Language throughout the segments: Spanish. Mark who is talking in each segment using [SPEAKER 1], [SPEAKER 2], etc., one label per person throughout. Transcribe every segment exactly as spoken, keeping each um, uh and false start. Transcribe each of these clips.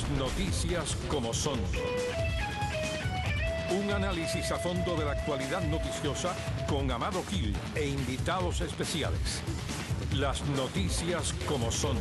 [SPEAKER 1] Las noticias como son. Un análisis a fondo de la actualidad noticiosa con Amado Gil e invitados especiales. Las noticias como son.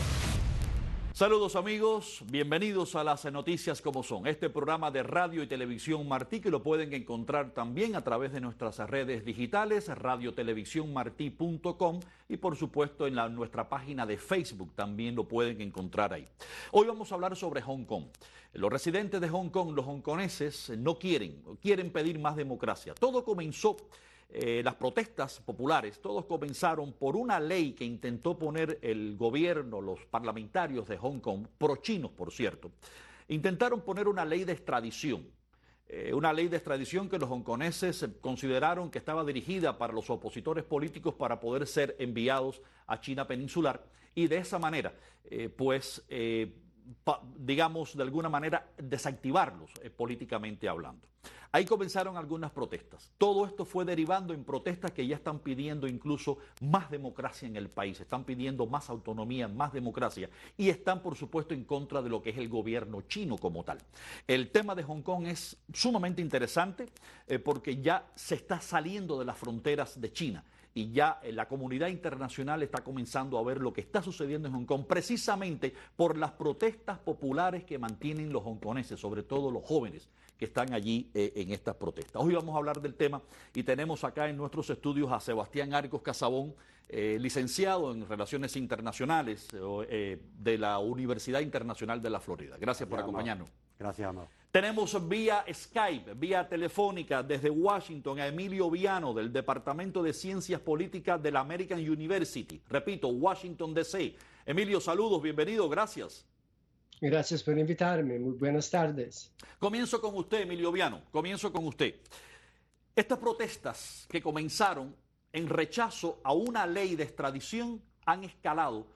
[SPEAKER 2] Saludos amigos, bienvenidos a las noticias como son, este programa de radio y televisión Martí que lo pueden encontrar también a través de nuestras redes digitales, radio televisión martí punto com y por supuesto en la, nuestra página de Facebook también lo pueden encontrar ahí. Hoy vamos a hablar sobre Hong Kong. Los residentes de Hong Kong, los hongkoneses, no quieren, quieren pedir más democracia. Todo comenzó... Eh, las protestas populares, todos comenzaron por una ley que intentó poner el gobierno, los parlamentarios de Hong Kong, pro-chinos por cierto, intentaron poner una ley de extradición, eh, una ley de extradición que los hongkoneses consideraron que estaba dirigida para los opositores políticos para poder ser enviados a China peninsular y de esa manera, eh, pues, eh, pa, digamos, de alguna manera desactivarlos eh, políticamente hablando. Ahí comenzaron algunas protestas. Todo esto fue derivando en protestas que ya están pidiendo incluso más democracia en el país, están pidiendo más autonomía, más democracia y están por supuesto en contra de lo que es el gobierno chino como tal. El tema de Hong Kong es sumamente interesante eh, porque ya se está saliendo de las fronteras de China. Y ya la comunidad internacional está comenzando a ver lo que está sucediendo en Hong Kong precisamente por las protestas populares que mantienen los hongkoneses, sobre todo los jóvenes que están allí eh, en estas protestas. Hoy vamos a hablar del tema y tenemos acá en nuestros estudios a Sebastián Arcos Casabón, eh, licenciado en Relaciones Internacionales eh, de la Universidad Internacional de la Florida. Gracias, Gracias por acompañarnos.
[SPEAKER 3] Amado. Gracias, Amado.
[SPEAKER 2] Tenemos vía Skype, vía telefónica desde Washington a Emilio Viano del Departamento de Ciencias Políticas de la American University. Repito, Washington D C. Emilio, saludos, bienvenido, gracias.
[SPEAKER 4] Gracias por invitarme, muy buenas tardes.
[SPEAKER 2] Comienzo con usted, Emilio Viano, comienzo con usted. Estas protestas que comenzaron en rechazo a una ley de extradición han escalado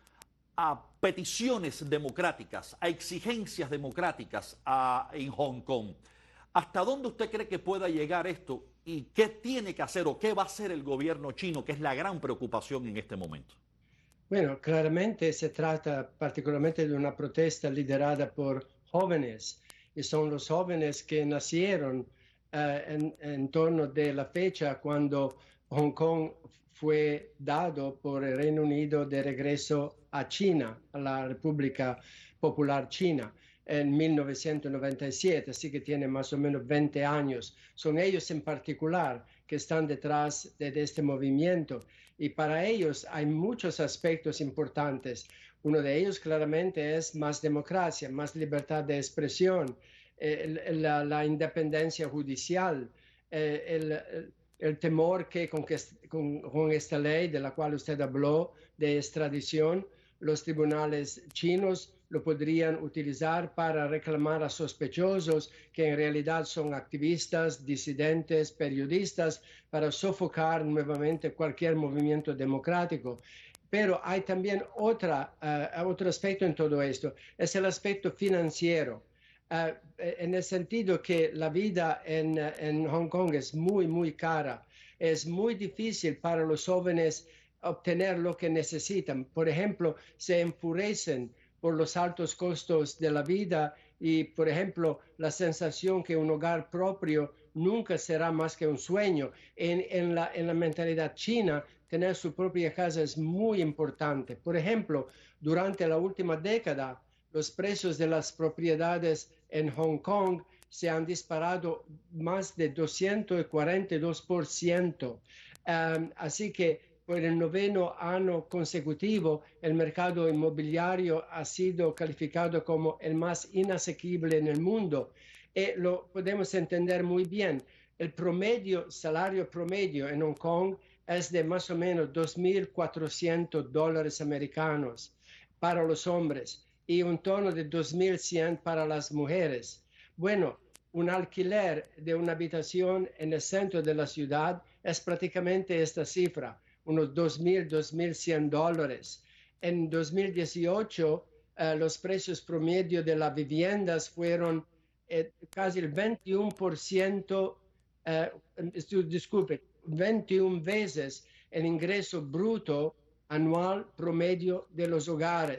[SPEAKER 2] a peticiones democráticas, a exigencias democráticas a, en Hong Kong. ¿Hasta dónde usted cree que pueda llegar esto y qué tiene que hacer o qué va a hacer el gobierno chino, que es la gran preocupación en este momento?
[SPEAKER 4] Bueno, claramente se trata particularmente de una protesta liderada por jóvenes y son los jóvenes que nacieron uh, en, en torno de la fecha cuando Hong Kong fue dado por el Reino Unido de regreso a China, a la República Popular China, en mil novecientos noventa y siete, así que tiene más o menos veinte años. Son ellos en particular que están detrás de, de este movimiento y para ellos hay muchos aspectos importantes. Uno de ellos claramente es más democracia, más libertad de expresión, eh, la, la independencia judicial, eh, el, el el temor que con, con, con esta ley de la cual usted habló de extradición, los tribunales chinos lo podrían utilizar para reclamar a sospechosos que en realidad son activistas, disidentes, periodistas, para sofocar nuevamente cualquier movimiento democrático. Pero hay también otra, uh, otro aspecto en todo esto, es el aspecto financiero. Uh, en el sentido que la vida en, en Hong Kong es muy, muy cara. Es muy difícil para los jóvenes obtener lo que necesitan. Por ejemplo, se enfurecen por los altos costos de la vida y, por ejemplo, la sensación que un hogar propio nunca será más que un sueño. En, en, la, en la mentalidad china, tener su propia casa es muy importante. Por ejemplo, durante la última década, los precios de las propiedades en Hong Kong se han disparado más de doscientos cuarenta y dos por ciento. Um, así que por el noveno año consecutivo, el mercado inmobiliario ha sido calificado como el más inasequible en el mundo. Y lo podemos entender muy bien. El promedio, salario promedio en Hong Kong es de más o menos dos mil cuatrocientos dólares americanos para los hombres y un tono de dos mil cien para las mujeres. Bueno, un alquiler de una habitación en el centro de la ciudad es prácticamente esta cifra, unos dos mil, dos mil cien dólares. En dos mil dieciocho, eh, los precios promedio de las viviendas fueron eh, casi el veintiuno por ciento, eh, disculpe, veintiuna veces el ingreso bruto anual promedio de los hogares.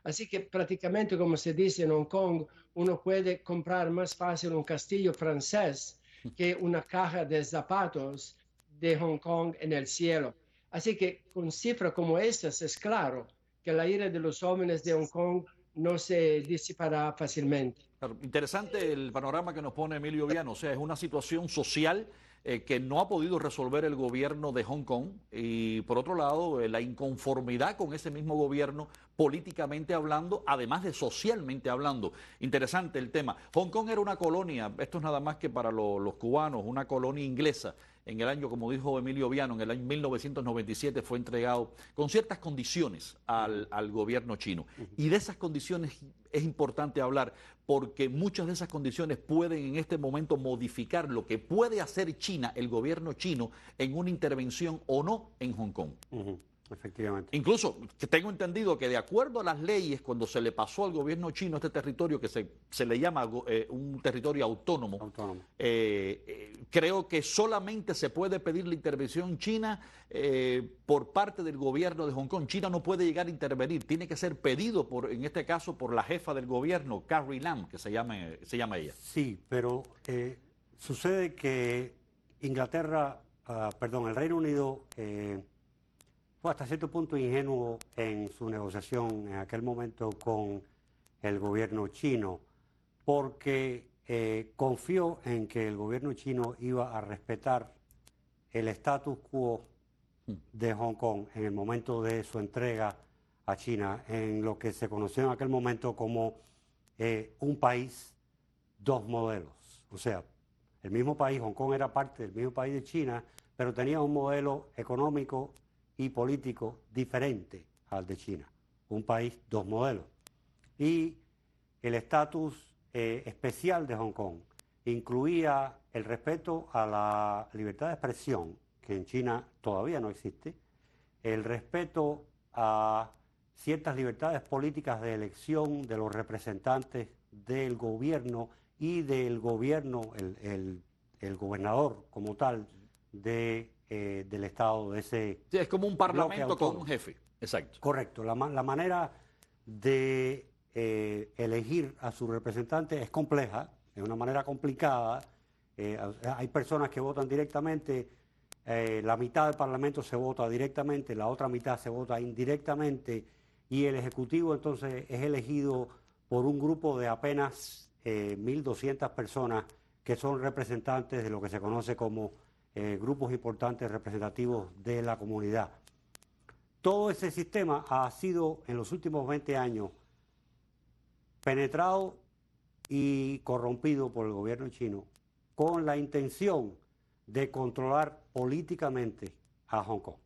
[SPEAKER 4] Así que prácticamente, como se dice en Hong Kong, uno puede comprar más fácil un castillo francés que una caja de zapatos de Hong Kong en el cielo. Así que con cifras como estas es claro que la ira de los jóvenes de Hong Kong no se disipará fácilmente.
[SPEAKER 2] Claro, interesante el panorama que nos pone Emilio Viano, o sea, es una situación social eh, que no ha podido resolver el gobierno de Hong Kong y por otro lado eh, la inconformidad con ese mismo gobierno políticamente hablando, además de socialmente hablando. Interesante el tema. Hong Kong era una colonia, esto es nada más que para lo, los cubanos, una colonia inglesa. En el año, como dijo Emilio Viano, en el año mil novecientos noventa y siete fue entregado con ciertas condiciones al, al gobierno chino. Y de esas condiciones es importante hablar porque muchas de esas condiciones pueden en este momento modificar lo que puede hacer China, el gobierno chino, en una intervención o no en Hong Kong.
[SPEAKER 3] Uh-huh. Efectivamente.
[SPEAKER 2] Incluso que tengo entendido que de acuerdo a las leyes, cuando se le pasó al gobierno chino este territorio, que se, se le llama eh, un territorio autónomo,
[SPEAKER 3] Autónomo.
[SPEAKER 2] Eh, eh, creo que solamente se puede pedir la intervención china eh, por parte del gobierno de Hong Kong. China no puede llegar a intervenir, tiene que ser pedido, por, en este caso, por la jefa del gobierno, Carrie Lam, que se llama, se llama ella.
[SPEAKER 3] Sí, pero eh, sucede que Inglaterra, uh, perdón, el Reino Unido... Eh, fue hasta cierto punto ingenuo en su negociación en aquel momento con el gobierno chino, porque eh, confió en que el gobierno chino iba a respetar el status quo de Hong Kong en el momento de su entrega a China, en lo que se conoció en aquel momento como eh, un país, dos modelos. O sea, el mismo país, Hong Kong era parte del mismo país de China, pero tenía un modelo económico y político diferente al de China. Un país, dos modelos. Y el estatus eh, especial de Hong Kong incluía el respeto a la libertad de expresión, que en China todavía no existe, el respeto a ciertas libertades políticas de elección de los representantes del gobierno y del gobierno, el, el, el gobernador como tal, de Eh, del Estado, de ese...
[SPEAKER 2] Sí, es como un parlamento con un jefe, exacto.
[SPEAKER 3] Correcto, la, la manera de eh, elegir a su representante es compleja, es una manera complicada, eh, hay personas que votan directamente, eh, la mitad del Parlamento se vota directamente, la otra mitad se vota indirectamente y el Ejecutivo entonces es elegido por un grupo de apenas eh, mil doscientas personas que son representantes de lo que se conoce como Eh, grupos importantes representativos de la comunidad. Todo ese sistema ha sido en los últimos veinte años penetrado y corrompido por el gobierno chino con la intención de controlar políticamente a Hong Kong.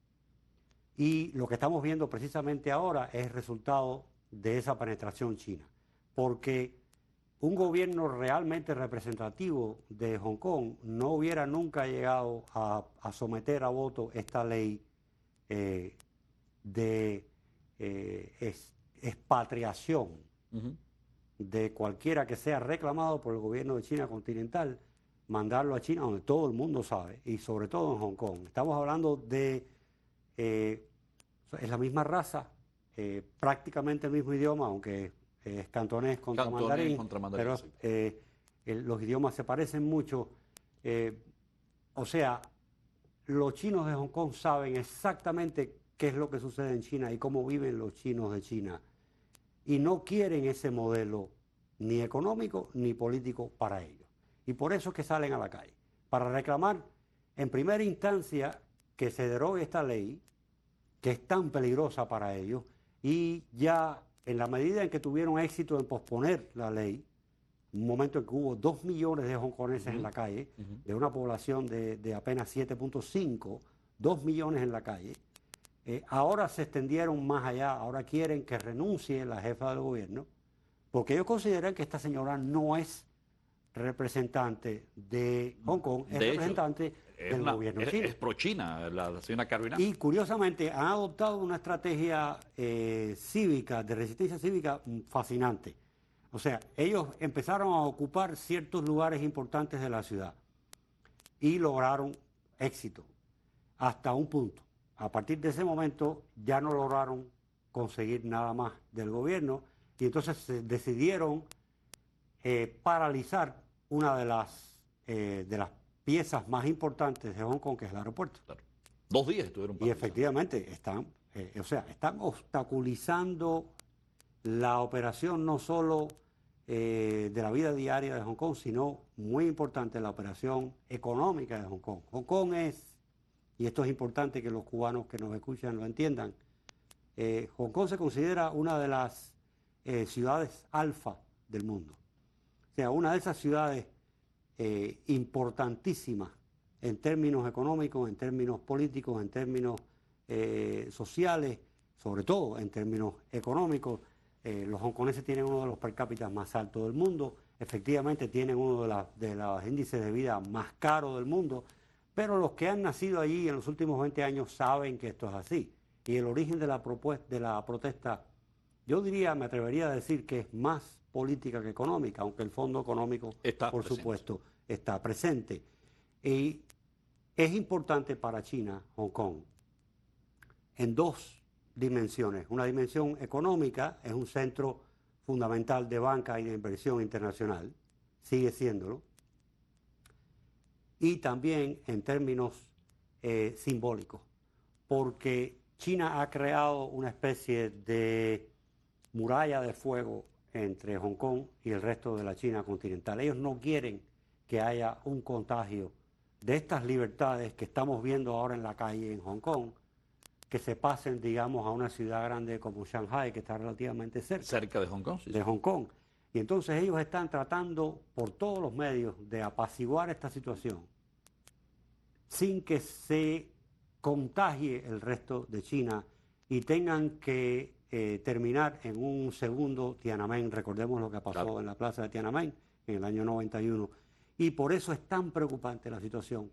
[SPEAKER 3] Y lo que estamos viendo precisamente ahora es resultado de esa penetración china, porque un gobierno realmente representativo de Hong Kong no hubiera nunca llegado a, a someter a voto esta ley eh, de eh, es, expatriación uh-huh. de cualquiera que sea reclamado por el gobierno de China continental, mandarlo a China donde todo el mundo sabe, y sobre todo en Hong Kong. Estamos hablando de, eh, es la misma raza, eh, prácticamente el mismo idioma, aunque es cantonés contra
[SPEAKER 2] cantonés
[SPEAKER 3] mandarín,
[SPEAKER 2] contra mandarín,
[SPEAKER 3] pero
[SPEAKER 2] sí.
[SPEAKER 3] eh, el, los idiomas se parecen mucho. Eh, o sea, los chinos de Hong Kong saben exactamente qué es lo que sucede en China y cómo viven los chinos de China. Y no quieren ese modelo ni económico ni político para ellos. Y por eso es que salen a la calle, para reclamar en primera instancia que se derogue esta ley, que es tan peligrosa para ellos, y ya en la medida en que tuvieron éxito en posponer la ley, un momento en que hubo dos millones de hongkoneses uh-huh. en la calle, uh-huh. de una población de, de apenas siete punto cinco, dos millones en la calle, eh, ahora se extendieron más allá, ahora quieren que renuncie la jefa del gobierno, porque ellos consideran que esta señora no es representante de Hong Kong, es
[SPEAKER 2] de
[SPEAKER 3] representante
[SPEAKER 2] hecho,
[SPEAKER 3] del
[SPEAKER 2] es una,
[SPEAKER 3] gobierno
[SPEAKER 2] es,
[SPEAKER 3] chino.
[SPEAKER 2] Es pro-China, la señora Carrie Lam.
[SPEAKER 3] Y curiosamente han adoptado una estrategia eh, cívica, de resistencia cívica fascinante. O sea, ellos empezaron a ocupar ciertos lugares importantes de la ciudad y lograron éxito hasta un punto. A partir de ese momento ya no lograron conseguir nada más del gobierno y entonces se decidieron eh, paralizar una de las, eh, de las piezas más importantes de Hong Kong, que es el aeropuerto.
[SPEAKER 2] Claro. Dos días estuvieron
[SPEAKER 3] Y
[SPEAKER 2] paralizados.
[SPEAKER 3] efectivamente están, eh, o sea, están obstaculizando la operación no solo eh, de la vida diaria de Hong Kong, sino muy importante la operación económica de Hong Kong. Hong Kong es, y esto es importante que los cubanos que nos escuchan lo entiendan, eh, Hong Kong se considera una de las eh, ciudades alfa del mundo. O sea, una de esas ciudades eh, importantísimas en términos económicos, en términos políticos, en términos eh, sociales, sobre todo en términos económicos. Eh, los hongkoneses tienen uno de los per cápita más altos del mundo, efectivamente tienen uno de, la, de los índices de vida más caros del mundo, pero los que han nacido allí en los últimos veinte años saben que esto es así. Y el origen de la, de la protesta, yo diría, me atrevería a decir que es más política que económica, aunque el fondo económico,
[SPEAKER 2] está
[SPEAKER 3] por
[SPEAKER 2] presente.
[SPEAKER 3] supuesto, está presente. Y es importante para China, Hong Kong, en dos dimensiones. Una dimensión económica, es un centro fundamental de banca y de inversión internacional, sigue siéndolo. Y también en términos eh, simbólicos, porque China ha creado una especie de muralla de fuego entre Hong Kong y el resto de la China continental. Ellos no quieren que haya un contagio de estas libertades que estamos viendo ahora en la calle en Hong Kong, que se pasen, digamos, a una ciudad grande como Shanghai, que está relativamente cerca.
[SPEAKER 2] Cerca de Hong Kong, sí.
[SPEAKER 3] De Hong Kong. Y entonces ellos están tratando por todos los medios de apaciguar esta situación sin que se contagie el resto de China y tengan que eh, terminar en un segundo Tiananmen. Recordemos lo que pasó claro. en la plaza de Tiananmen en el año noventa y uno. Y por eso es tan preocupante la situación,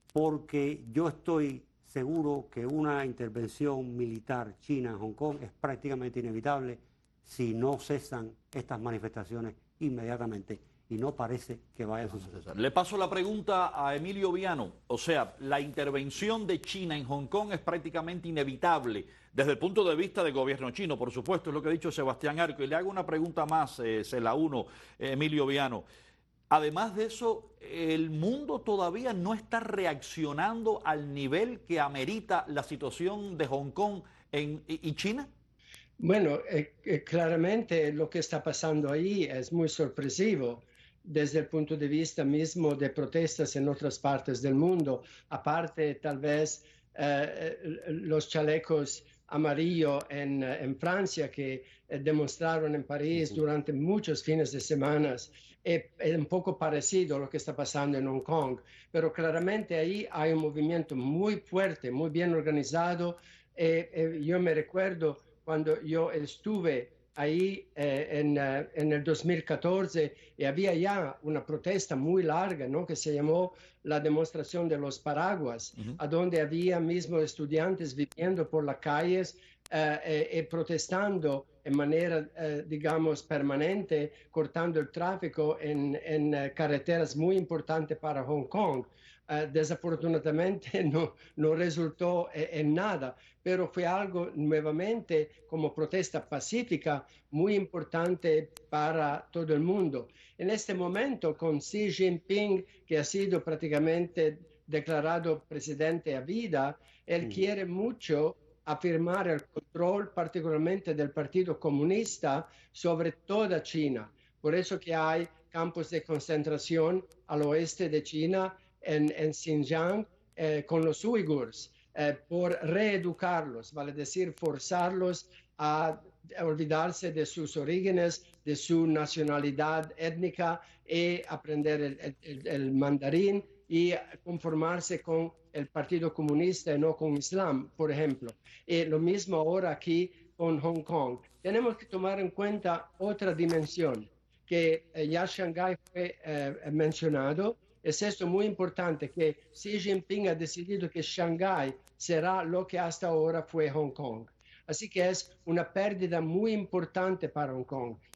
[SPEAKER 3] porque yo estoy seguro que una intervención militar china en Hong Kong es prácticamente inevitable si no cesan estas manifestaciones inmediatamente, y no parece que vaya a suceder.
[SPEAKER 2] Le paso la pregunta a Emilio Viano. O sea, la intervención de China en Hong Kong es prácticamente inevitable desde el punto de vista del gobierno chino, por supuesto, es lo que ha dicho Sebastián Arco. Y le hago una pregunta más, eh, se la uno, eh, Emilio Viano. Además de eso, el mundo todavía no está reaccionando al nivel que amerita la situación de Hong Kong en, y, y China.
[SPEAKER 4] Bueno, eh, eh, claramente lo que está pasando ahí es muy sorpresivo desde el punto de vista mismo de protestas en otras partes del mundo. Aparte, tal vez eh, los chalecos amarillos en, en Francia que eh, demostraron en París uh-huh. durante muchos fines de semana. Es, es un poco parecido a lo que está pasando en Hong Kong, pero claramente ahí hay un movimiento muy fuerte, muy bien organizado. Eh, eh, yo me recuerdo cuando yo estuve ahí eh, en, uh, en el dos mil catorce y había ya una protesta muy larga, ¿no? Que se llamó la demostración de los paraguas, uh-huh. a donde había mismo estudiantes viviendo por las calles eh, eh, eh, protestando en manera, eh, digamos, permanente, cortando el tráfico en, en uh, carreteras muy importantes para Hong Kong. Uh, desafortunadamente no, no resultó eh, en nada, pero fue algo nuevamente como protesta pacífica muy importante para todo el mundo. En este momento, con Xi Jinping, que ha sido prácticamente declarado presidente a vida, él mm. quiere mucho afirmar el control particularmente del Partido Comunista sobre toda China. Por eso que hay campos de concentración al oeste de China, en, en Xinjiang, eh, con los uigures, eh, por reeducarlos, vale decir, forzarlos a olvidarse de sus orígenes, de su nacionalidad étnica y aprender el, el, el mandarín y conformarse con el Partido Comunista y no con Islam, por ejemplo. Y lo mismo ahora aquí con Hong Kong. Tenemos que tomar en cuenta otra dimensión, que eh, ya Shanghái fue eh, mencionado. Es esto muy importante, que Xi Jinping ha decidido que Shanghái será lo que hasta ahora fue Hong Kong. Así que es una pérdida muy importante para Hong Kong.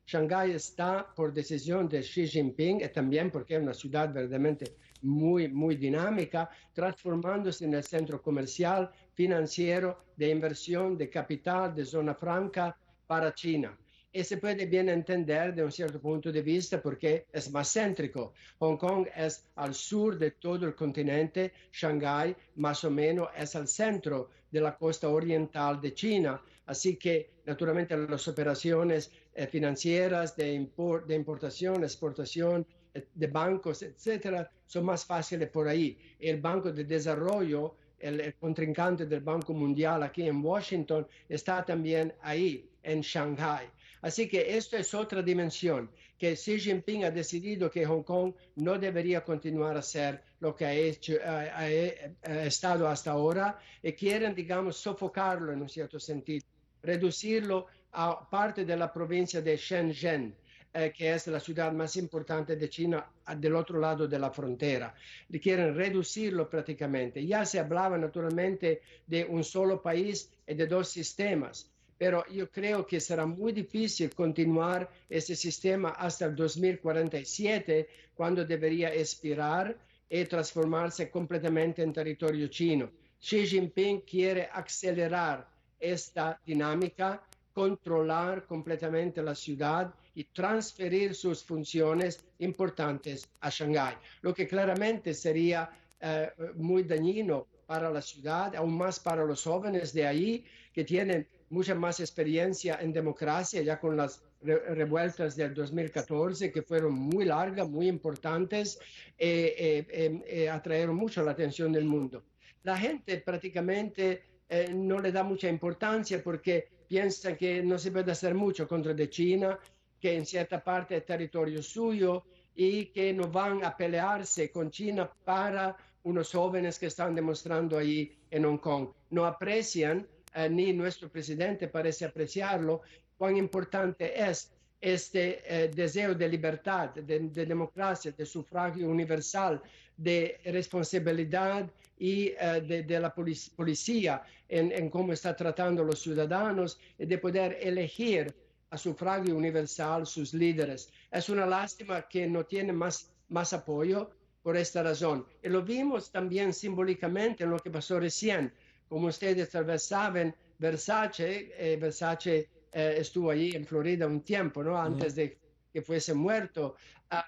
[SPEAKER 4] Shanghái está por decisión de Xi Jinping y también porque es una ciudad verdaderamente muy, muy dinámica, transformándose en el centro comercial, financiero, de inversión, de capital, de zona franca para China. Y se puede bien entender de un cierto punto de vista porque es más céntrico. Hong Kong es al sur de todo el continente, Shanghái más o menos es al centro de la costa oriental de China. Así que, naturalmente, las operaciones eh, financieras de, import, de importación, exportación, de bancos, etcétera, son más fáciles por ahí. El Banco de Desarrollo, el, el contrincante del Banco Mundial aquí en Washington, está también ahí, en Shanghái. Así que esto es otra dimensión, que Xi Jinping ha decidido que Hong Kong no debería continuar a ser lo que ha, hecho, ha, ha, ha estado hasta ahora, y quieren, digamos, sofocarlo en un cierto sentido, reducirlo a parte de la provincia de Shenzhen, eh, que es la ciudad más importante de China del otro lado de la frontera. Quieren reducirlo prácticamente. Ya se hablaba naturalmente de un solo país y de dos sistemas, pero yo creo que será muy difícil continuar ese sistema hasta el dos mil cuarenta y siete, cuando debería expirar y transformarse completamente en territorio chino. Xi Jinping quiere acelerar esta dinámica, controlar completamente la ciudad y transferir sus funciones importantes a Shanghái, lo que claramente sería eh, muy dañino para la ciudad, aún más para los jóvenes de ahí, que tienen mucha más experiencia en democracia, ya con las re revueltas del dos mil catorce, que fueron muy largas, muy importantes, eh, eh, eh, eh, atrajeron mucho la atención del mundo. La gente prácticamente eh, no le da mucha importancia porque piensan que no se puede hacer mucho contra de China, que en cierta parte es territorio suyo y que no van a pelearse con China para unos jóvenes que están demostrando ahí en Hong Kong. No aprecian, eh, ni nuestro presidente parece apreciarlo, cuán importante es este eh, deseo de libertad, de, de democracia, de sufragio universal, de responsabilidad y uh, de, de la policía en, en cómo está tratando a los ciudadanos y de poder elegir a sufragio universal sus líderes. Es una lástima que no tiene más, más apoyo por esta razón. Y lo vimos también simbólicamente en lo que pasó recién. Como ustedes tal vez saben, Versace, eh, Versace eh, estuvo allí en Florida un tiempo, ¿no? Antes uh-huh. de que fuese muerto. Uh,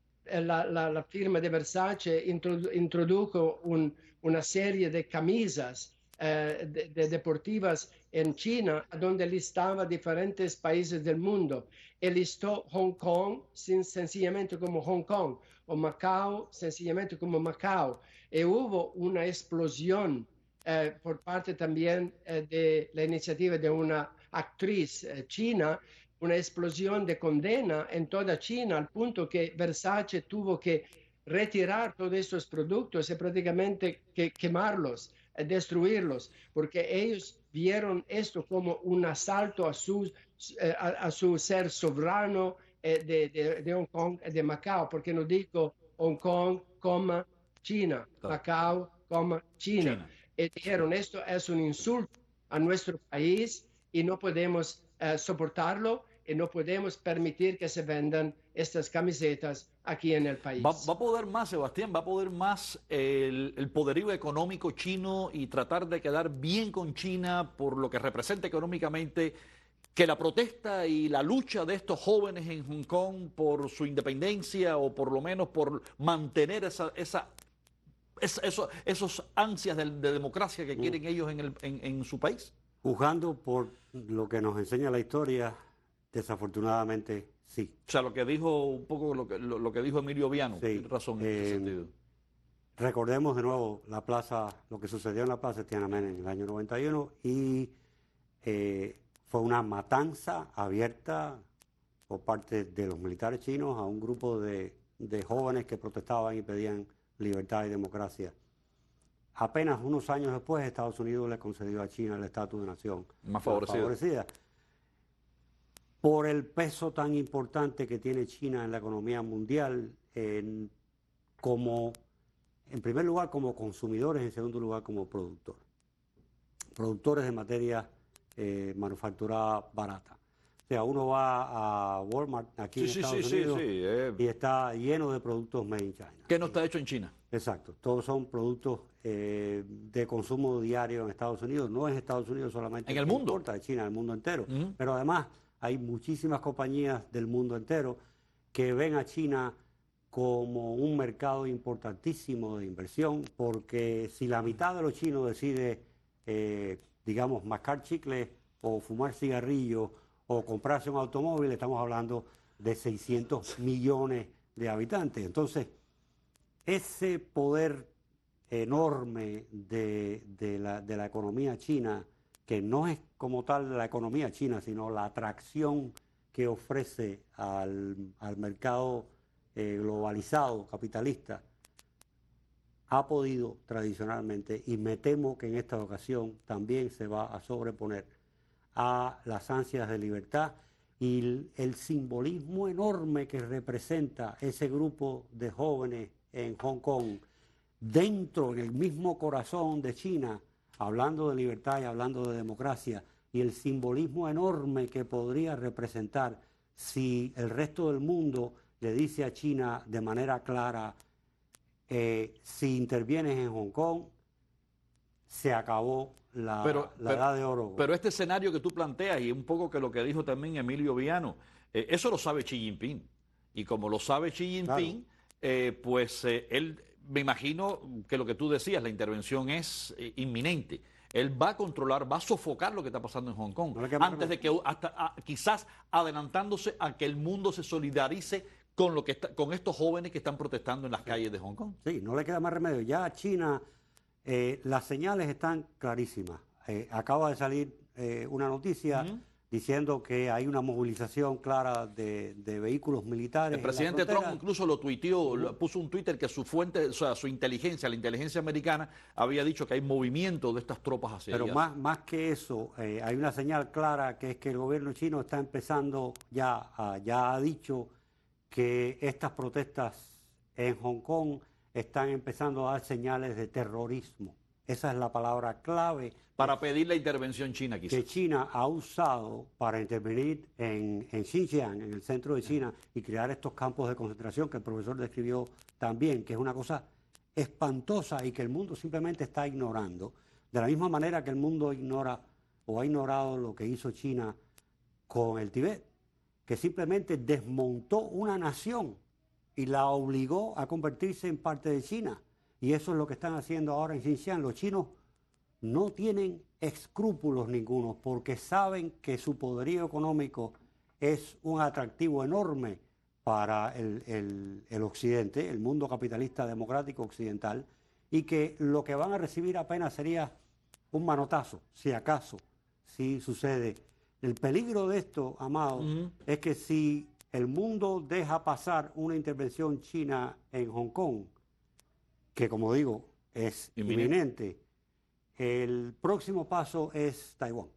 [SPEAKER 4] La, la, la firma de Versace introdu introdujo un, una serie de camisas eh, de, de deportivas en China, donde listaba diferentes países del mundo. Y listó Hong Kong sin, sencillamente como Hong Kong, o Macao sencillamente como Macao. Y hubo una explosión eh, por parte también eh, de la iniciativa de una actriz eh, china, una explosión de condena en toda China, al punto que Versace tuvo que retirar todos estos productos y prácticamente que quemarlos, destruirlos, porque ellos vieron esto como un asalto a su, a, a su ser soberano de, de, de Hong Kong y de Macao, porque no digo Hong Kong, coma, China, Macao, coma, China. China. Y dijeron, esto es un insulto a nuestro país y no podemos Uh, soportarlo y no podemos permitir que se vendan estas camisetas aquí en el país.
[SPEAKER 2] ¿Va, va a poder más, Sebastián? ¿Va a poder más el, el poderío económico chino y tratar de quedar bien con China por lo que representa económicamente que la protesta y la lucha de estos jóvenes en Hong Kong por su independencia o por lo menos por mantener esa, esa, esa eso, esos ansias de, de democracia que quieren mm. ellos en, el, en, en su país?
[SPEAKER 3] Juzgando por lo que nos enseña la historia, desafortunadamente sí.
[SPEAKER 2] O sea, lo que dijo un poco lo que, lo, lo que dijo Emilio Viano, sí. Tiene razón en eh, ese sentido.
[SPEAKER 3] Recordemos de nuevo la plaza, lo que sucedió en la plaza de Tiananmen en el año noventa y uno y eh, fue una matanza abierta por parte de los militares chinos a un grupo de, de jóvenes que protestaban y pedían libertad y democracia. Apenas unos años después, Estados Unidos le concedió a China el estatus de nación
[SPEAKER 2] más favorecida.
[SPEAKER 3] favorecida. Por el peso tan importante que tiene China en la economía mundial, en, como, en primer lugar como consumidores, en segundo lugar como productores. Productores de materia eh, manufacturada barata. O sea, uno va a Walmart aquí
[SPEAKER 2] Sí,
[SPEAKER 3] en
[SPEAKER 2] sí,
[SPEAKER 3] Estados
[SPEAKER 2] sí, sí,
[SPEAKER 3] Unidos
[SPEAKER 2] sí, eh.
[SPEAKER 3] y está lleno de productos made in China.
[SPEAKER 2] Que no está hecho en China.
[SPEAKER 3] Exacto, todos son productos eh, de consumo diario en Estados Unidos, no en Estados Unidos solamente.
[SPEAKER 2] En el
[SPEAKER 3] que
[SPEAKER 2] mundo.
[SPEAKER 3] Importa de China, en el mundo entero.
[SPEAKER 2] Uh-huh.
[SPEAKER 3] Pero además hay muchísimas compañías del mundo entero que ven a China como un mercado importantísimo de inversión, porque si la mitad de los chinos decide, eh, digamos, mascar chicle o fumar cigarrillos o comprarse un automóvil, estamos hablando de seiscientos millones de habitantes. Entonces, ese poder enorme de, de, la, de la economía china, que no es como tal la economía china, sino la atracción que ofrece al, al mercado eh, globalizado, capitalista, ha podido tradicionalmente, y me temo que en esta ocasión también se va a sobreponer a las ansias de libertad y el, el simbolismo enorme que representa ese grupo de jóvenes en Hong Kong, dentro, en el mismo corazón de China, hablando de libertad y hablando de democracia, y el simbolismo enorme que podría representar si el resto del mundo le dice a China de manera clara, eh, si intervienes en Hong Kong, se acabó la,
[SPEAKER 2] pero,
[SPEAKER 3] la
[SPEAKER 2] pero,
[SPEAKER 3] edad de oro.
[SPEAKER 2] Pero este escenario que tú planteas, y un poco que lo que dijo también Emilio Viano, eh, eso lo sabe Xi Jinping. Y como lo sabe Xi Jinping, claro. eh, pues eh, él, me imagino que lo que tú decías, la intervención es eh, inminente. Él va a controlar, va a sofocar lo que está pasando en Hong Kong, no antes de que, hasta a, quizás adelantándose a que el mundo se solidarice con, lo que está, con estos jóvenes que están protestando en las calles de Hong Kong.
[SPEAKER 3] Sí, no le queda más remedio. Ya China, eh, las señales están clarísimas. Eh, acaba de salir eh, una noticia uh-huh. diciendo que hay una movilización clara de, de vehículos militares.
[SPEAKER 2] El presidente Trump incluso lo tuiteó, uh-huh. puso un Twitter que su fuente, o sea, su inteligencia, la inteligencia americana, había dicho que hay movimiento de estas tropas hacia
[SPEAKER 3] Pero
[SPEAKER 2] ellas.
[SPEAKER 3] más, más que eso, eh, hay una señal clara que es que el gobierno chino está empezando, ya, a, ya ha dicho que estas protestas en Hong Kong están empezando a dar señales de terrorismo. Esa es la palabra clave.
[SPEAKER 2] Para pedir la intervención china, quizás.
[SPEAKER 3] Que China ha usado para intervenir en, en Xinjiang, en el centro de China, y crear estos campos de concentración que el profesor describió también, que es una cosa espantosa y que el mundo simplemente está ignorando. De la misma manera que el mundo ignora o ha ignorado lo que hizo China con el Tíbet, que simplemente desmontó una nación y la obligó a convertirse en parte de China. Y eso es lo que están haciendo ahora en Xinjiang. Los chinos no tienen escrúpulos ninguno porque saben que su poderío económico es un atractivo enorme para el, el, el occidente, el mundo capitalista democrático occidental, y que lo que van a recibir apenas sería un manotazo, si acaso, si sucede. El peligro de esto, Amado, uh-huh. es que si el mundo deja pasar una intervención china en Hong Kong, que como digo, es inminente, inminente el próximo paso es Taiwán.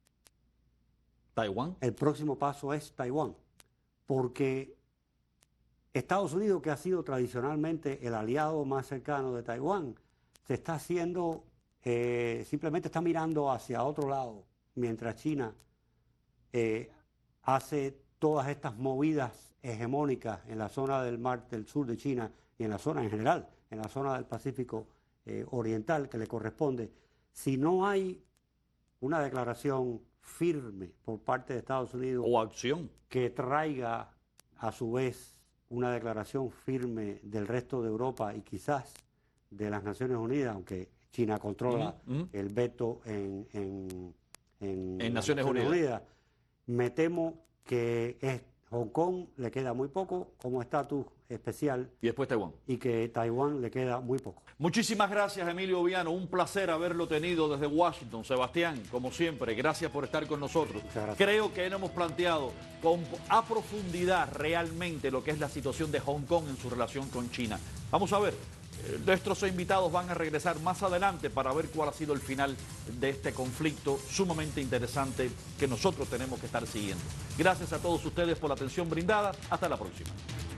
[SPEAKER 2] ¿Taiwán?
[SPEAKER 3] El próximo paso es Taiwán, porque Estados Unidos, que ha sido tradicionalmente el aliado más cercano de Taiwán, se está haciendo, eh, simplemente está mirando hacia otro lado, mientras China eh, hace todas estas movidas hegemónicas en la zona del mar del sur de China y en la zona en general, en la zona del Pacífico eh, Oriental que le corresponde. Si no hay una declaración firme por parte de Estados Unidos
[SPEAKER 2] o acción
[SPEAKER 3] que traiga a su vez una declaración firme del resto de Europa y quizás de las Naciones Unidas, aunque China controla uh-huh, uh-huh. el veto en, en, en,
[SPEAKER 2] en Naciones, Naciones Unidas.
[SPEAKER 3] Unidas, me temo que es, Hong Kong le queda muy poco como estatus especial.
[SPEAKER 2] Y después Taiwán.
[SPEAKER 3] Y que Taiwán le queda muy poco.
[SPEAKER 2] Muchísimas gracias, Emilio Viano. Un placer haberlo tenido desde Washington. Sebastián, como siempre, gracias por estar con nosotros. Creo que hemos planteado con, a profundidad realmente lo que es la situación de Hong Kong en su relación con China. Vamos a ver. Nuestros invitados van a regresar más adelante para ver cuál ha sido el final de este conflicto sumamente interesante que nosotros tenemos que estar siguiendo. Gracias a todos ustedes por la atención brindada. Hasta la próxima.